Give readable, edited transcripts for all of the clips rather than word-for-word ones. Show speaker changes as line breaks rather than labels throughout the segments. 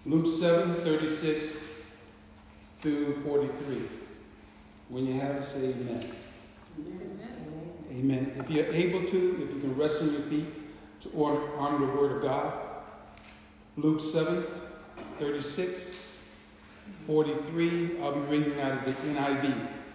Luke 7:36 through 43. When you have it, say amen. Amen. Amen. If you're able to, if you can rest on your feet to honor the word of God. Luke 7:36, 43. I'll be reading out of the NIV.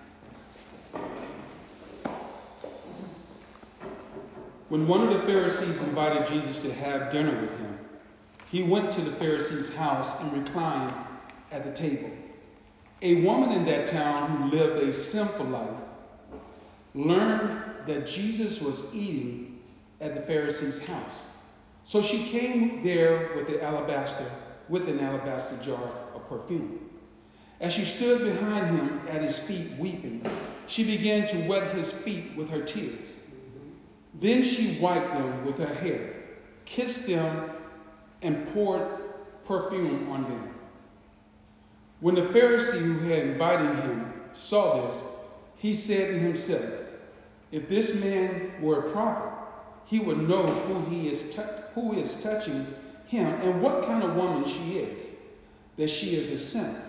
When one of the Pharisees invited Jesus to have dinner with him, he went to the Pharisee's house and reclined at the table. A woman in that town who lived a sinful life learned that Jesus was eating at the Pharisee's house. So she came there with an alabaster jar of perfume. As she stood behind him at his feet weeping, she began to wet his feet with her tears. Then she wiped them with her hair, kissed them, and poured perfume on them. When the Pharisee who had invited him saw this, he said to himself, if this man were a prophet, he would know who is touching him and what kind of woman she is, that she is a sinner.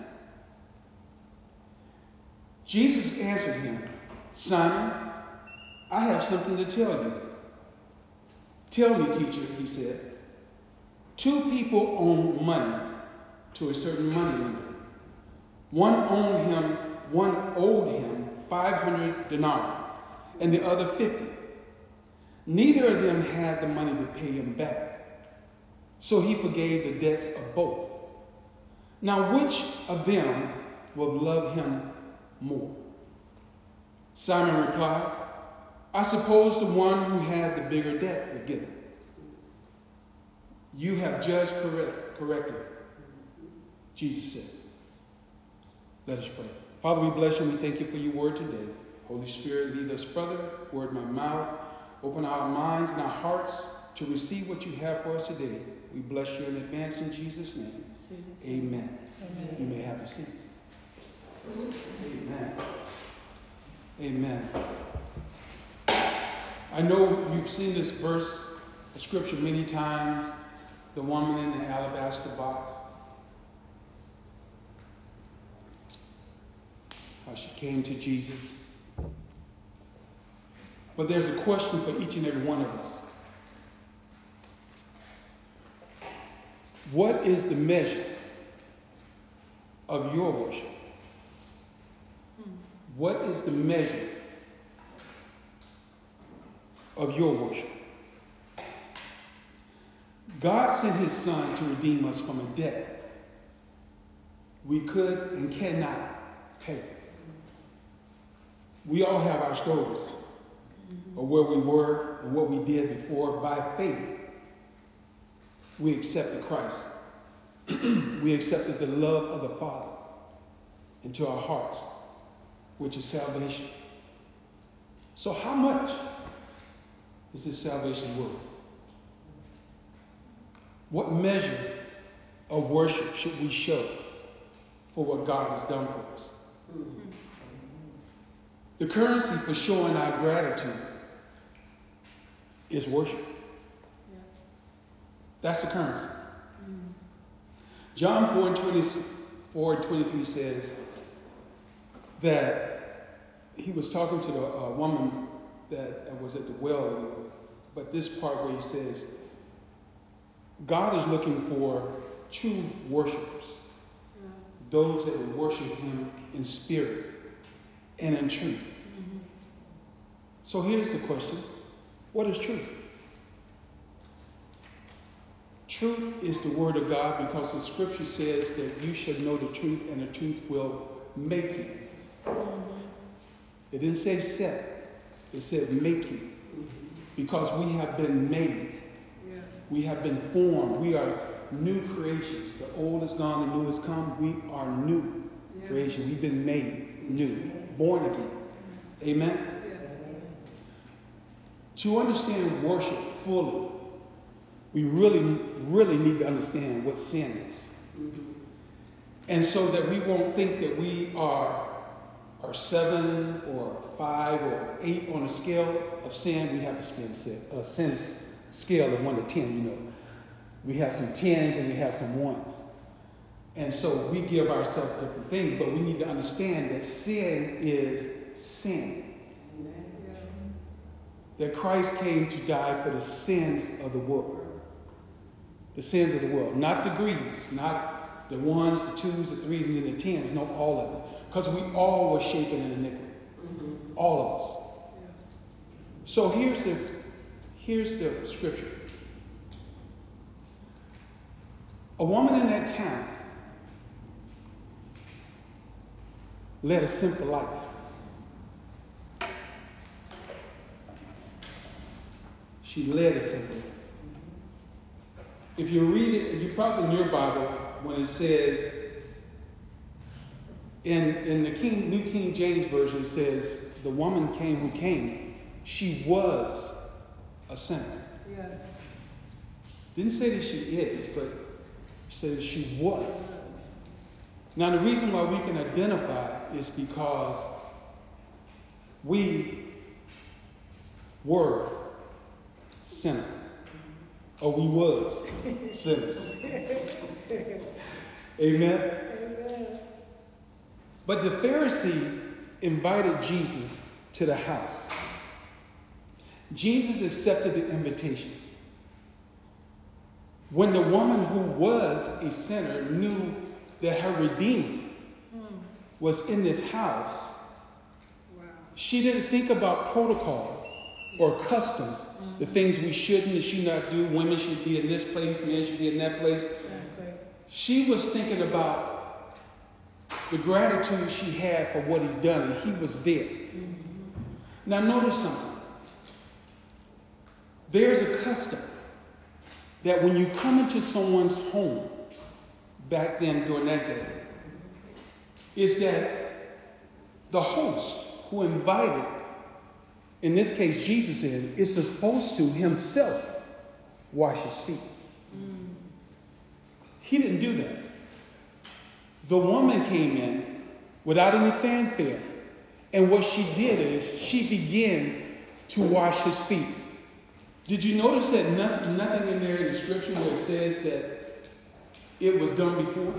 Jesus answered him, Simon, I have something to tell you. Tell me, teacher, he said. Two people owned money to a certain moneylender. One owed him 500 denarii, and the other 50. Neither of them had the money to pay him back, so he forgave the debts of both. Now, which of them will love him more? Simon replied, I suppose the one who had the bigger debt forgiven. You have judged correctly, Jesus said. Let us pray. Father, we bless you and we thank you for your word today. Holy Spirit, lead us further, word my mouth, open our minds and our hearts to receive what you have for us today. We bless you in advance in Jesus' name. Amen. Amen. You may have your seats. Amen. Amen. I know you've seen this verse of scripture many times, the woman in the alabaster box. How she came to Jesus. But there's a question for each and every one of us. What is the measure of your worship? What is the measure of your worship? God sent his son to redeem us from a debt we could and cannot pay. We all have our stories of where we were and what we did before. By faith, we accepted Christ. We accepted the love of the Father into our hearts, which is salvation. So how much is this salvation worth? What measure of worship should we show for what God has done for us? The currency for showing our gratitude is worship. That's the currency. John 4:24-23 says that he was talking to the woman that was at the well, but this part where he says, God is looking for true worshipers, those that will worship him in spirit and in truth. So here's the question. What is truth? Truth is the word of God, because the scripture says that you should know the truth and the truth will make you. It didn't say set. It said make you. Because we have been made. We have been formed. We are new creations. The old is gone, the new has come. We are new creation. We've been made new, born again. Amen? To understand worship fully, we really need to understand what sin is. And so that we won't think that we are 7 or 5 or 8 on a scale of sin. We have a sin scale of 1 to 10, you know. We have some 10s and we have some 1s. And so we give ourselves different things, but we need to understand that sin is sin. That Christ came to die for the sins of the world. The sins of the world. Not the greeds, not the ones, the twos, the threes, and then the tens. No, all of it. Because we all were shapen in iniquity. All of us. So here's the scripture. A woman in that town led a simple life. She led a simple life. If you read it, you probably in your Bible, when it says, in the New King James Version, it says, the woman came who came. She was a sinner.
Yes.
Didn't say that she is, but says she was. Now, the reason why we can identify is because we were sinners. Or we was sinners. Amen?
Amen.
But the Pharisee invited Jesus to the house. Jesus accepted the invitation. When the woman who was a sinner knew that her Redeemer was in this house, she didn't think about protocol or customs, the things we shouldn't and should not do. Women should be in this place, men should be in that place. She was thinking about the gratitude she had for what he's done, and he was there. Now notice something. There's a custom that when you come into someone's home, back then during that day, is that the host who invited, in this case Jesus in, is supposed to himself wash his feet. He didn't do that. The woman came in without any fanfare, and what she did is she began to wash his feet. Did you notice that nothing in there in the scripture where it says that it was done before?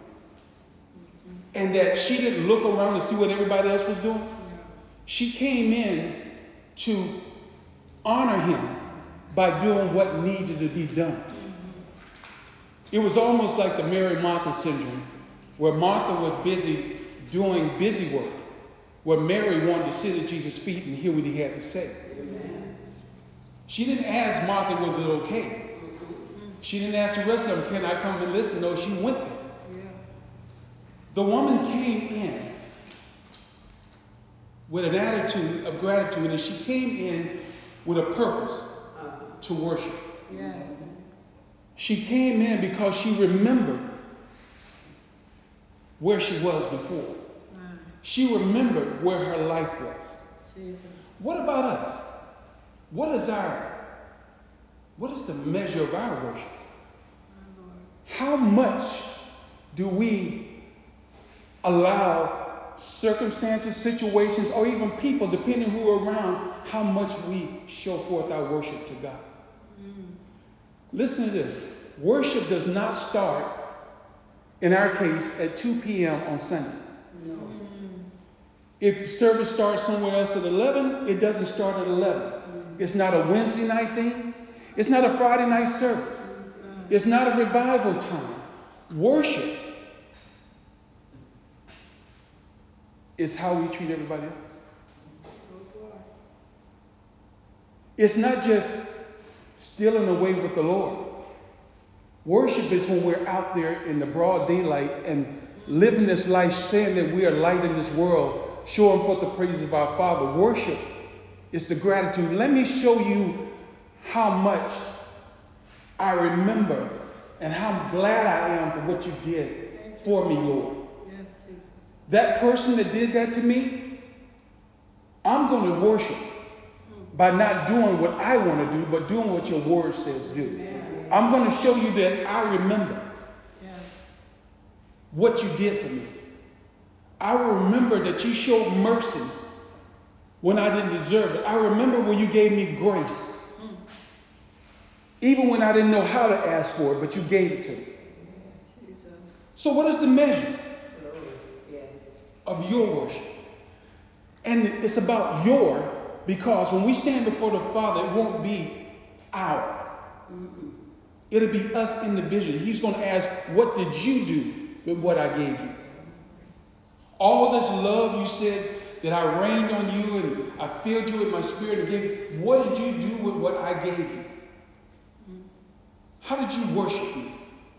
And that she didn't look around to see what everybody else was doing? She came in to honor him by doing what needed to be done. It was almost like the Mary Martha syndrome, where Martha was busy doing busy work, where Mary wanted to sit at Jesus' feet and hear what he had to say. She didn't ask Martha, was it okay? She didn't ask the rest of them, can I come and listen? No, she went there. The woman came in with an attitude of gratitude, and she came in with a purpose to worship. She came in because she remembered where she was before. She remembered where her life was. What about us? What is the measure of our worship? How much do we allow circumstances, situations, or even people, depending who are around, how much we show forth our worship to God? Listen to this. Worship does not start, in our case, at 2 p.m. on Sunday. If service starts somewhere else at 11, it doesn't start at 11. It's not a Wednesday night thing. It's not a Friday night service. It's not a revival time. Worship is how we treat everybody else. It's not just stealing away with the Lord. Worship is when we're out there in the broad daylight and living this life, saying that we are light in this world, showing forth the praises of our Father. Worship is the gratitude. Let me show you how much I remember and how glad I am for what you did for me, Lord.
Yes, Jesus.
That person that did that to me, I'm going to worship by not doing what I want to do, but doing what your word says do. I'm going to show you that I remember what you did for me. I will remember that you showed mercy when I didn't deserve it. I remember when you gave me grace. Even when I didn't know how to ask for it, but you gave it to me. So what is the measure
Yes.
of your worship? And it's about your, because when we stand before the Father, it won't be our. It'll be us individually. He's going to ask, what did you do with what I gave you? All this love you said that I rained on you and I filled you with my spirit and gave you, what did you do with what I gave you? How did you worship me?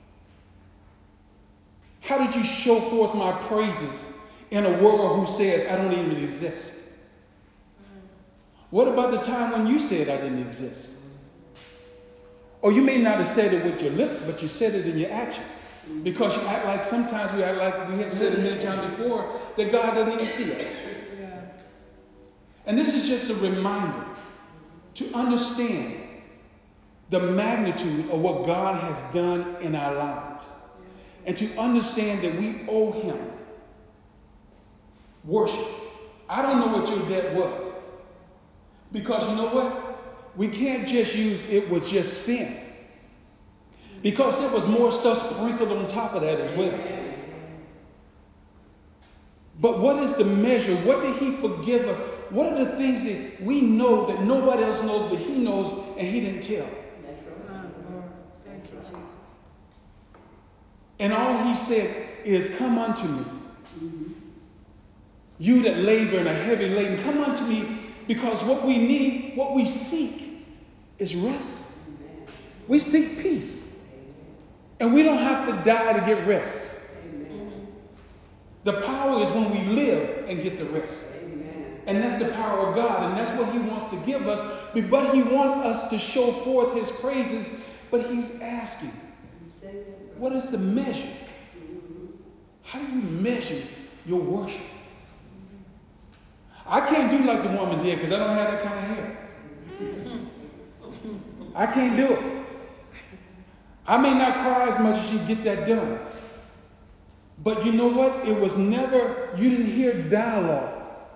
How did you show forth my praises in a world who says I don't even exist? What about the time when you said I didn't exist? Or you may not have said it with your lips, but you said it in your actions. Because you act like, sometimes we act like we had said it many times before, that God doesn't even see us.
Yeah.
And this is just a reminder to understand the magnitude of what God has done in our lives. And to understand that we owe him worship. I don't know what your debt was. Because you know what? We can't just use it was just sin. Because there was more stuff sprinkled on top of that as well. But what is the measure? What did he forgive us? What are the things that we know that nobody else knows, but he knows and he didn't tell?
Thank you, Jesus.
And all he said is, come unto me. You that labor and are heavy laden, come unto me, because what we need, what we seek is rest. We seek peace. And we don't have to die to get rest. The power is when we live and get the rest. And that's the power of God. And that's what he wants to give us. But he wants us to show forth his praises. But he's asking, what is the measure? How do you measure your worship? I can't do like the woman did because I don't have that kind of hair. I can't do it. I may not cry as much as you get that done. But you know what? It was never, you didn't hear dialogue.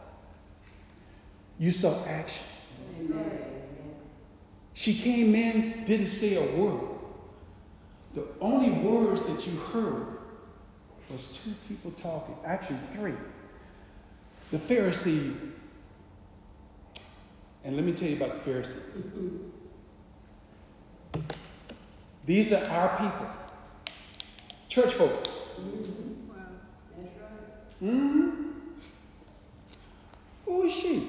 You saw action. Amen. She came in, didn't say a word. The only words that you heard was two people talking. Actually, three. The Pharisee, and let me tell you about the Pharisees. These are our people. Church folk.
Wow. That's right.
Who is she?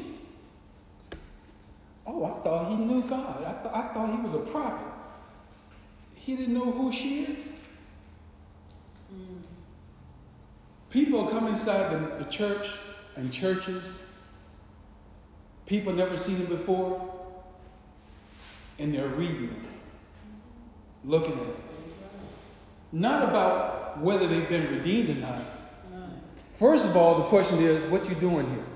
Oh, I thought he knew God. I thought he was a prophet. He didn't know who she is. People come inside the church and churches. People never seen them before. And they're reading them. Looking at them. Not about whether they've been redeemed or not. First of all, the question is, what you doing here?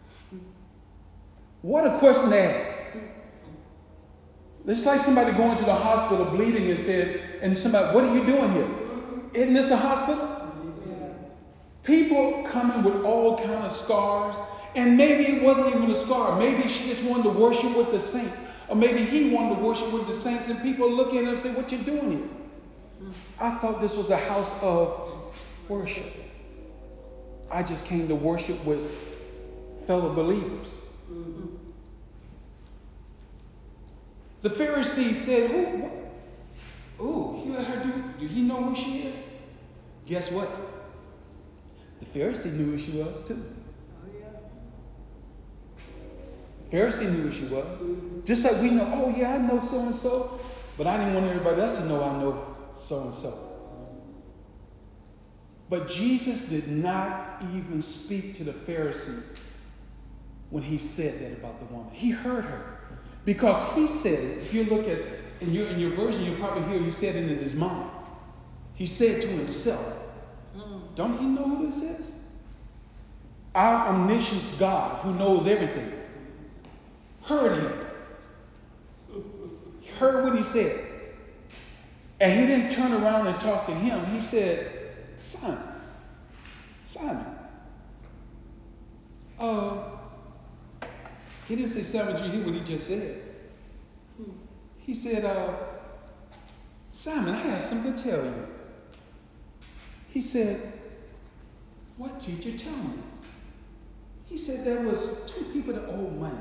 What a question to ask. It's like somebody going to the hospital bleeding and somebody, what are you doing here? Isn't this a hospital? People coming with all kind of scars, and maybe it wasn't even a scar. Maybe she just wanted to worship with the saints, or maybe he wanted to worship with the saints, and people look at him and say, what you doing here? I thought this was a house of worship. I just came to worship with fellow believers. The Pharisee said, he let her do he know who she is? Guess what? The Pharisee knew who she was too. The Pharisee knew who she was. Just like we know, I know so-and-so, but I didn't want everybody else to know I know so-and-so. But Jesus did not even speak to the Pharisee when he said that about the woman. He heard her. Because he said it. If you look at, in your version, you'll probably hear he said it in his mind. He said to himself, don't he know who this is? Our omniscient God, who knows everything, heard him. He heard what he said. And he didn't turn around and talk to him. He said, Simon. He didn't say, Simon, did you hear what he just said? He said, Simon, I have something to tell you. He said, what teacher, tell me? He said there was two people that owed money.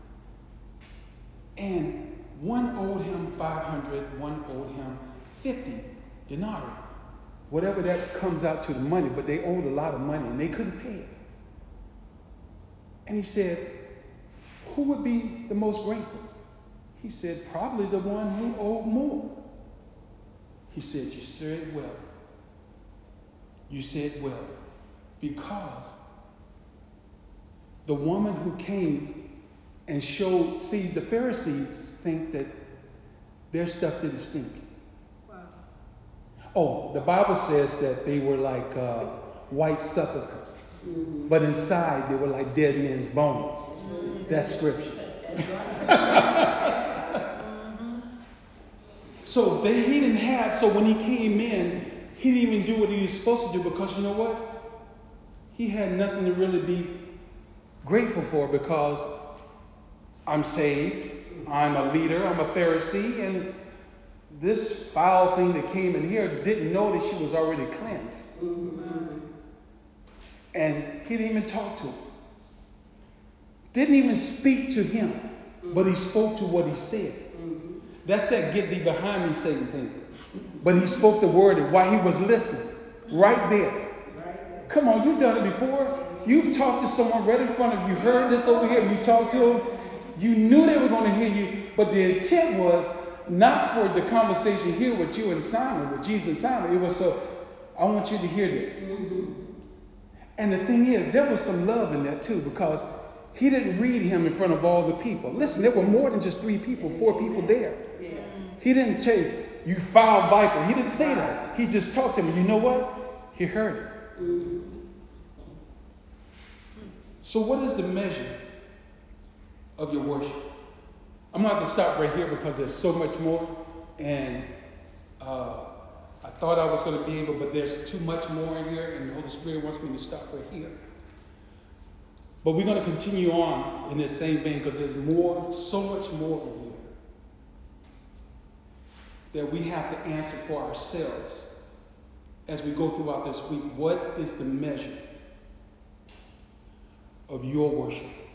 And one owed him 500, one owed him 50 denarii. Whatever that comes out to the money, but they owed a lot of money and they couldn't pay it. And he said, who would be the most grateful? He said, probably the one who owed more. He said, you said well. You said well. Because the woman who came and showed, see, the Pharisees think that their stuff didn't stink.
Wow.
Oh, the Bible says that they were like white sepulchres.
Mm-hmm.
But inside they were like dead men's bones. Mm-hmm. That's scripture. So he didn't have, so when he came in, he didn't even do what he was supposed to do, because you know what? He had nothing to really be grateful for, because I'm saved, I'm a leader, I'm a Pharisee, and this foul thing that came in here didn't know that she was already cleansed.
Mm-hmm.
And he didn't even talk to him. Didn't even speak to him, but he spoke to what he said. That's that get thee behind me, Satan thing. But he spoke the word while he was listening, right there. Come on, you've done it before. You've talked to someone right in front of you, heard this over here, and you talked to them. You knew they were going to hear you, but the intent was not for the conversation here with you and Simon, with Jesus and Simon. It was so, I want you to hear this. And the thing is, there was some love in that too, because he didn't read him in front of all the people. Listen, there were more than just 3 people, 4 people there.
Yeah.
He didn't say, you foul viper. He didn't say that. He just talked to him. You know what? He heard it.
Mm-hmm.
So what is the measure of your worship? I'm going to have to stop right here because there's so much more. And I thought I was going to be able, but there's too much more in here, and the Holy Spirit wants me to stop right here. But we're going to continue on in this same vein, because there's more, so much more in here that we have to answer for ourselves as we go throughout this week. What is the measure of your worship?